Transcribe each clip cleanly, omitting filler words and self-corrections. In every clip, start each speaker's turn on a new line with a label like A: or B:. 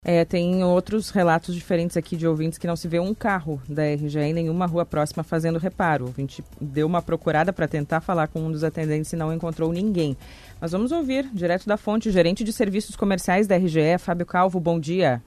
A: Tem outros relatos diferentes aqui de ouvintes que não se vê um carro da RGE em nenhuma rua próxima fazendo reparo. O ouvinte deu uma procurada para tentar falar com um dos atendentes e não encontrou ninguém. Mas vamos ouvir, direto da fonte, o gerente de serviços comerciais da RGE, Fábio Calvo. Bom dia.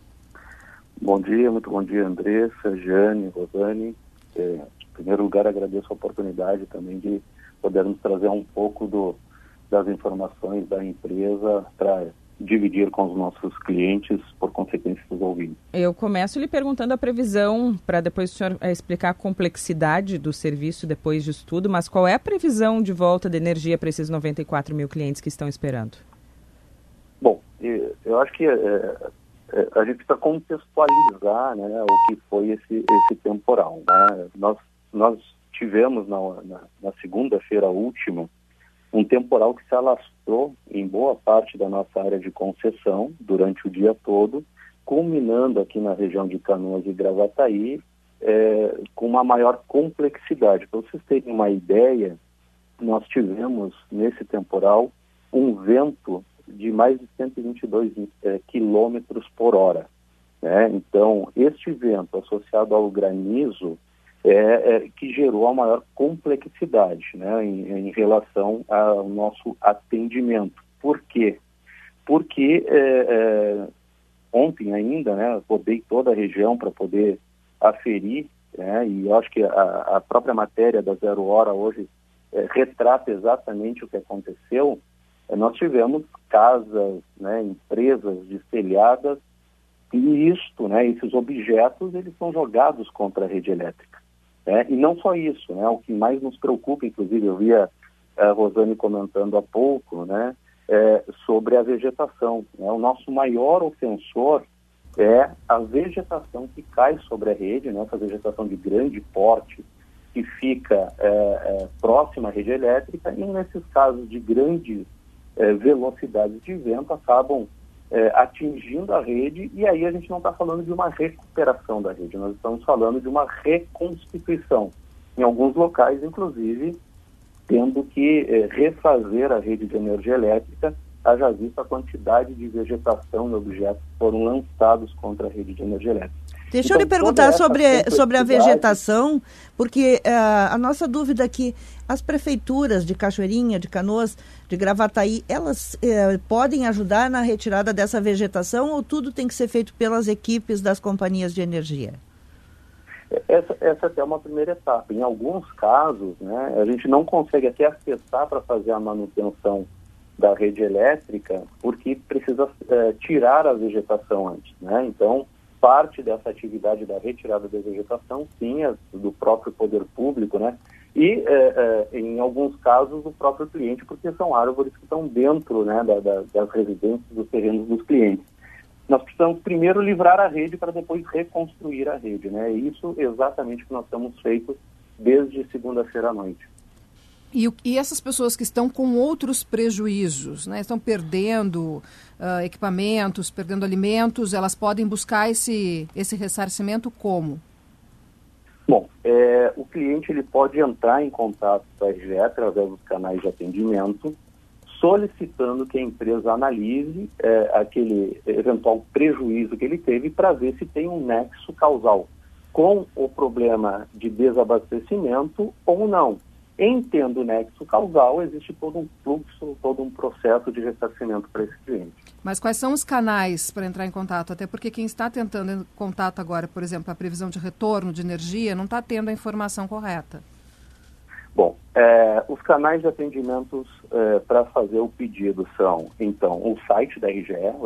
B: Bom dia, muito bom dia, Andressa, Jane, Rosane. Em primeiro lugar, agradeço a oportunidade também de podermos trazer um pouco das informações da empresa para dividir com os nossos clientes, por consequência dos ouvintes.
A: Eu começo lhe perguntando a previsão, para depois o senhor explicar a complexidade do serviço depois disso tudo, mas qual é a previsão de volta de energia para esses 94 mil clientes que estão esperando?
B: Bom, eu acho que a gente precisa contextualizar, né, o que foi esse temporal. Né? Nós tivemos na segunda-feira última um temporal que se alastrou em boa parte da nossa área de concessão durante o dia todo, culminando aqui na região de Canoas e Gravataí, com uma maior complexidade. Para vocês terem uma ideia, nós tivemos nesse temporal um vento de mais de 122 quilômetros por hora. Né? Então, este vento associado ao granizo que gerou a maior complexidade, né, em relação ao nosso atendimento. Por quê? Porque ontem ainda, né, rodei toda a região para poder aferir, né, e eu acho que a própria matéria da Zero Hora hoje retrata exatamente o que aconteceu. Nós tivemos casas, né, empresas destelhadas, e esses objetos, eles são jogados contra a rede elétrica. E não só isso, né? O que mais nos preocupa, inclusive eu vi a Rosane comentando há pouco, né, sobre a vegetação. Né? O nosso maior ofensor é a vegetação que cai sobre a rede, né? Essa vegetação de grande porte que fica próxima à rede elétrica, e nesses casos de grandes velocidades de vento acabam atingindo a rede, e aí a gente não está falando de uma recuperação da rede, nós estamos falando de uma reconstituição. Em alguns locais, inclusive, tendo que refazer a rede de energia elétrica, haja visto a quantidade de vegetação e objetos que foram lançados contra a rede de energia elétrica.
C: Deixa eu lhe perguntar sobre a vegetação, porque a nossa dúvida é que as prefeituras de Cachoeirinha, de Canoas, de Gravataí, elas podem ajudar na retirada dessa vegetação, ou tudo tem que ser feito pelas equipes das companhias de energia?
B: Essa até é uma primeira etapa. Em alguns casos, né, a gente não consegue até acessar para fazer a manutenção da rede elétrica, porque precisa tirar a vegetação antes, né? Então, parte dessa atividade da retirada da vegetação, sim, é do próprio poder público, né? E, em alguns casos, do próprio cliente, porque são árvores que estão dentro, né, das residências, dos terrenos dos clientes. Nós precisamos primeiro livrar a rede para depois reconstruir a rede, né? É isso exatamente que nós temos feito desde segunda-feira à noite.
D: E essas pessoas que estão com outros prejuízos, né, estão perdendo equipamentos, perdendo alimentos, elas podem buscar esse ressarcimento como?
B: Bom, o cliente ele pode entrar em contato com a RGE através dos canais de atendimento, solicitando que a empresa analise aquele eventual prejuízo que ele teve para ver se tem um nexo causal com o problema de desabastecimento ou não. Entendo o nexo causal, existe todo um fluxo, todo um processo de ressarcimento para esse cliente.
D: Mas quais são os canais para entrar em contato? Até porque quem está tentando contato agora, por exemplo, a previsão de retorno de energia, não está tendo a informação correta.
B: Bom, os canais de atendimentos para fazer o pedido são, então, o site da RGE, o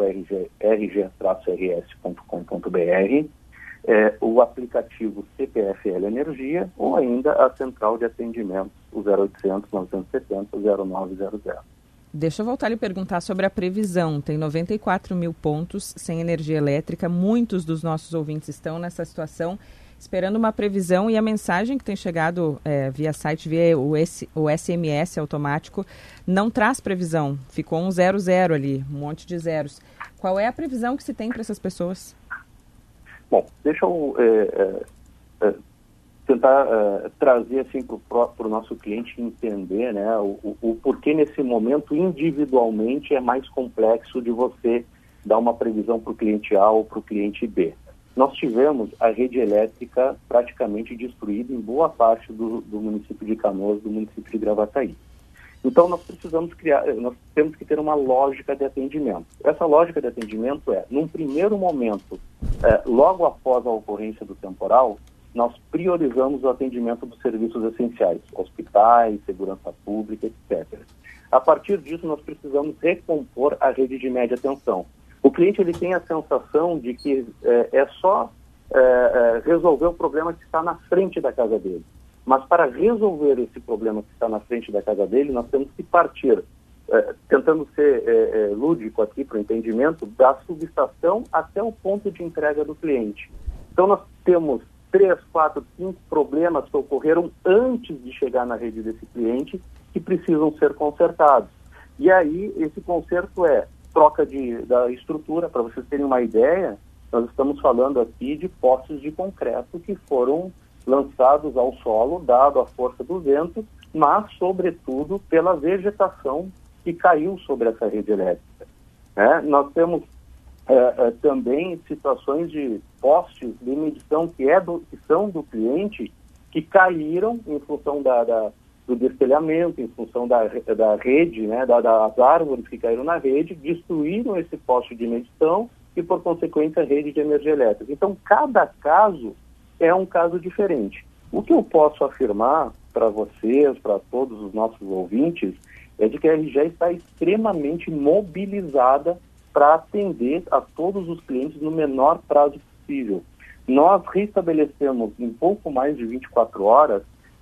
B: rg-rs.com.br, o aplicativo CPFL Energia, ou ainda a central de atendimento, o 0800 970 0900.
A: Deixa eu voltar a lhe perguntar sobre a previsão. Tem 94 mil pontos sem energia elétrica. Muitos dos nossos ouvintes estão nessa situação, esperando uma previsão, e a mensagem que tem chegado via site, via o SMS automático, não traz previsão. Ficou um 00 ali, um monte de zeros. Qual é a previsão que se tem para essas pessoas?
B: Bom, deixa eu tentar trazer assim, para o nosso cliente entender, né, o porquê nesse momento individualmente é mais complexo de você dar uma previsão para o cliente A ou para o cliente B. Nós tivemos a rede elétrica praticamente destruída em boa parte do município de Canoas, do município de Gravataí. Então, nós temos que ter uma lógica de atendimento. Essa lógica de atendimento num primeiro momento, logo após a ocorrência do temporal, nós priorizamos o atendimento dos serviços essenciais, hospitais, segurança pública, etc. A partir disso, nós precisamos recompor a rede de média tensão. O cliente ele tem a sensação de que é só resolver o problema que está na frente da casa dele. Mas para resolver esse problema que está na frente da casa dele, nós temos que partir, tentando ser lúdico aqui para o entendimento, da subestação até o ponto de entrega do cliente. Então nós temos 3, 4, 5 problemas que ocorreram antes de chegar na rede desse cliente que precisam ser consertados. E aí esse conserto troca da estrutura. Para vocês terem uma ideia, nós estamos falando aqui de postes de concreto que foram lançados ao solo, dado a força do vento, mas, sobretudo, pela vegetação que caiu sobre essa rede elétrica. Nós temos também situações de postes de medição que são do cliente, que caíram em função do destelhamento, em função da rede, das árvores que caíram na rede, destruíram esse poste de medição e, por consequência, a rede de energia elétrica. Então, cada caso é um caso diferente. O que eu posso afirmar para vocês, para todos os nossos ouvintes, é de que a RGE está extremamente mobilizada para atender a todos os clientes no menor prazo possível. Nós restabelecemos em pouco mais de 24 horas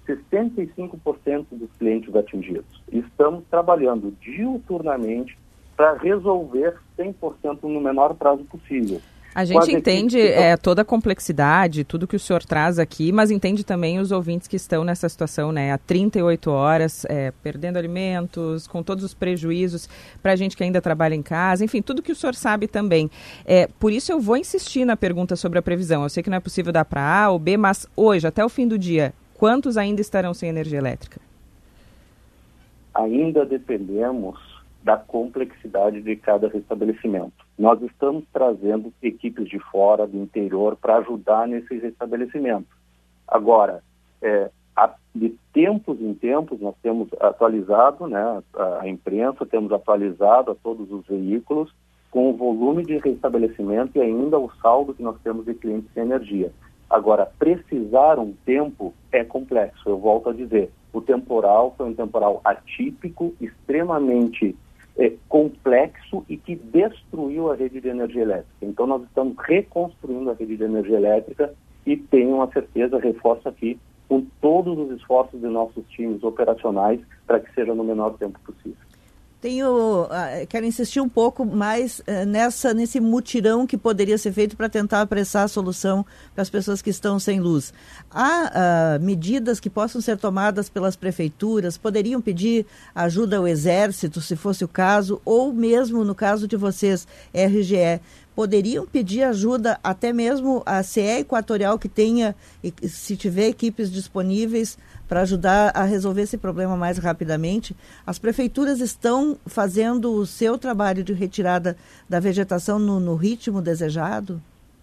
B: 65% dos clientes atingidos. Estamos trabalhando diuturnamente para resolver 100% no menor prazo possível.
A: A gente entende toda a complexidade, tudo que o senhor traz aqui, mas entende também os ouvintes que estão nessa situação, há 38 horas, perdendo alimentos, com todos os prejuízos para a gente que ainda trabalha em casa, enfim, tudo que o senhor sabe também. Por isso eu vou insistir na pergunta sobre a previsão. Eu sei que não é possível dar para A ou B, mas hoje, até o fim do dia, quantos ainda estarão sem energia elétrica?
B: Ainda dependemos da complexidade de cada restabelecimento. Nós estamos trazendo equipes de fora, do interior, para ajudar nesse restabelecimento. Agora, de tempos em tempos, nós temos atualizado, a imprensa, temos atualizado a todos os veículos com o volume de restabelecimento e ainda o saldo que nós temos de clientes sem energia. Agora, precisar um tempo é complexo, eu volto a dizer. O temporal foi um temporal atípico, extremamente complexo e que destruiu a rede de energia elétrica. Então, nós estamos reconstruindo a rede de energia elétrica e tenho a certeza, reforço aqui, com todos os esforços de nossos times operacionais para que seja no menor tempo possível.
C: Quero insistir um pouco mais nesse mutirão que poderia ser feito para tentar apressar a solução para as pessoas que estão sem luz. Há medidas que possam ser tomadas pelas prefeituras, poderiam pedir ajuda ao Exército, se fosse o caso, ou mesmo no caso de vocês, RGE, poderiam pedir ajuda até mesmo a CE Equatorial que tenha, se tiver equipes disponíveis para ajudar a resolver esse problema mais rapidamente. As prefeituras estão fazendo o seu trabalho de retirada da vegetação no ritmo desejado?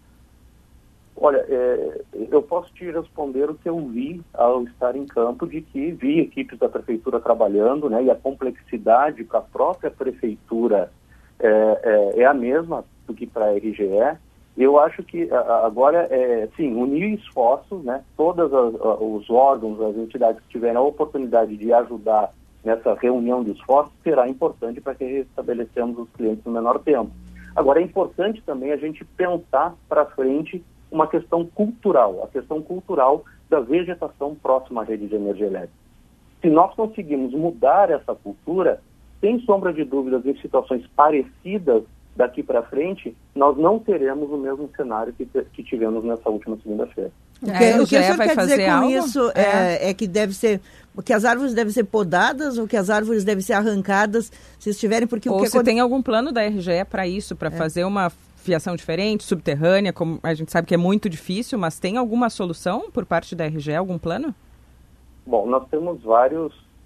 B: Olha, eu posso te responder o que eu vi ao estar em campo, de que vi equipes da prefeitura trabalhando, e a complexidade para a própria prefeitura é a mesma do que para a RGE. Eu acho que agora unir esforços, todos os órgãos, as entidades que tiverem a oportunidade de ajudar nessa reunião de esforços será importante para que restabelecemos os clientes no menor tempo. Agora, é importante também a gente pensar para frente uma questão cultural, a questão cultural da vegetação próxima à rede de energia elétrica. Se nós conseguimos mudar essa cultura, sem sombra de dúvidas, em situações parecidas daqui para frente, nós não teremos o mesmo cenário que tivemos nessa última segunda-feira.
C: O que o senhor quer dizer com algo? Isso é que deve ser, que as árvores devem ser podadas ou que as árvores devem ser arrancadas, se estiverem, porque
A: ou se tem algum plano da RGE para isso, para fazer uma fiação diferente, subterrânea, como a gente sabe que é muito difícil, mas tem alguma solução por parte da RGE, algum plano?
B: Bom, nós temos vários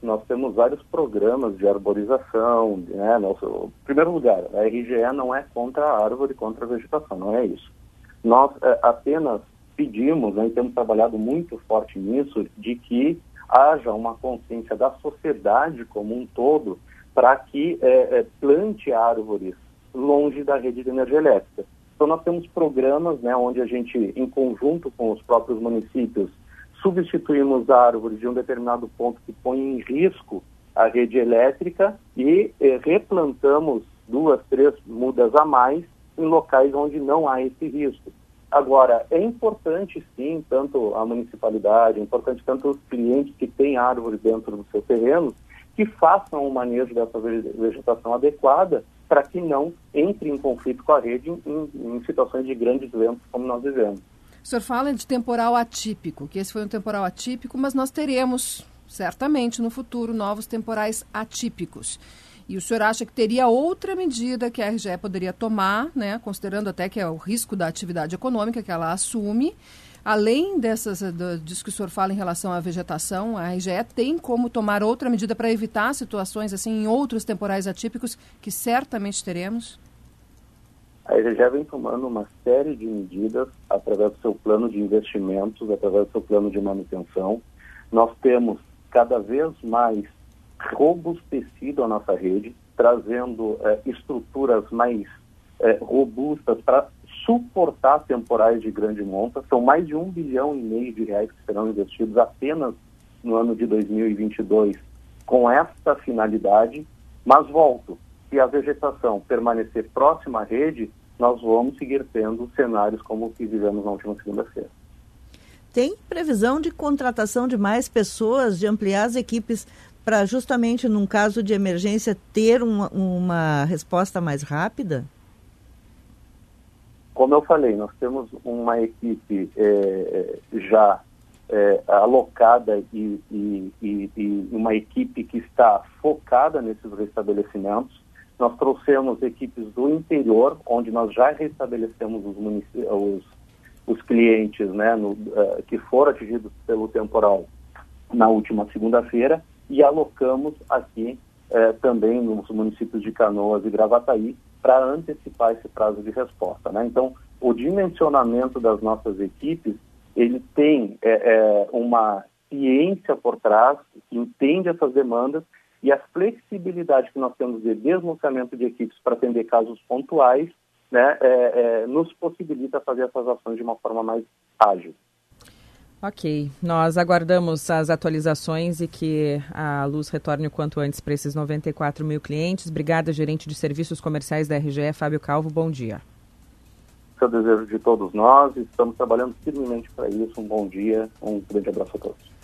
B: nós temos vários programas de arborização, né? Em primeiro lugar, a RGE não é contra a árvore, contra a vegetação, não é isso. Nós apenas pedimos, né, e temos trabalhado muito forte nisso, de que haja uma consciência da sociedade como um todo para que plante árvores longe da rede de energia elétrica. Então nós temos programas, né, onde a gente, em conjunto com os próprios municípios, substituímos árvores de um determinado ponto que põe em risco a rede elétrica e replantamos 2, 3 mudas a mais em locais onde não há esse risco. Agora, é importante sim, tanto a municipalidade, é importante tanto os clientes que têm árvores dentro do seu terreno, que façam o manejo dessa vegetação adequada para que não entre em conflito com a rede em situações de grandes ventos como nós vivemos.
D: O senhor fala de temporal atípico, que esse foi um temporal atípico, mas nós teremos, certamente, no futuro, novos temporais atípicos. E o senhor acha que teria outra medida que a RGE poderia tomar, né, considerando até que é o risco da atividade econômica que ela assume, além disso que o senhor fala em relação à vegetação, a RGE tem como tomar outra medida para evitar situações assim em outros temporais atípicos que certamente teremos?
B: A RGE vem tomando uma série de medidas através do seu plano de investimentos, através do seu plano de manutenção. Nós temos cada vez mais robustecido a nossa rede, trazendo estruturas mais robustas para suportar temporais de grande monta. São mais de R$ 1,5 bilhão de reais que serão investidos apenas no ano de 2022 com esta finalidade, mas volto, se a vegetação permanecer próxima à rede, nós vamos seguir tendo cenários como o que vivemos na última segunda-feira.
C: Tem previsão de contratação de mais pessoas, de ampliar as equipes para justamente, num caso de emergência, ter uma resposta mais rápida?
B: Como eu falei, nós temos uma equipe já alocada e uma equipe que está focada nesses restabelecimentos. Nós trouxemos equipes do interior, onde nós já restabelecemos os clientes, né, que foram atingidos pelo temporal na última segunda-feira, e alocamos aqui também nos municípios de Canoas e Gravataí para antecipar esse prazo de resposta, né? Então, o dimensionamento das nossas equipes, ele tem uma ciência por trás, que entende essas demandas, e a flexibilidade que nós temos de deslocamento de equipes para atender casos pontuais, né, nos possibilita fazer essas ações de uma forma mais ágil.
A: Ok, nós aguardamos as atualizações e que a luz retorne o quanto antes para esses 94 mil clientes. Obrigada, gerente de serviços comerciais da RGE, Fábio Calvo, bom dia.
B: Esse é o desejo de todos nós e estamos trabalhando firmemente para isso. Um bom dia, um grande abraço a todos.